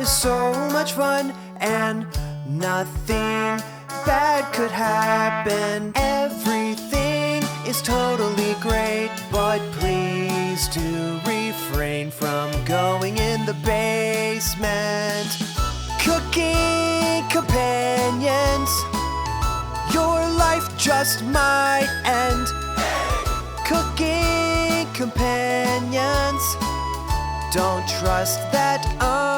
is so much fun, and nothing bad could happen. Everything is totally great, but please do refrain from going in the basement. Cooking companions, your life just might end. Cooking companions, don't trust that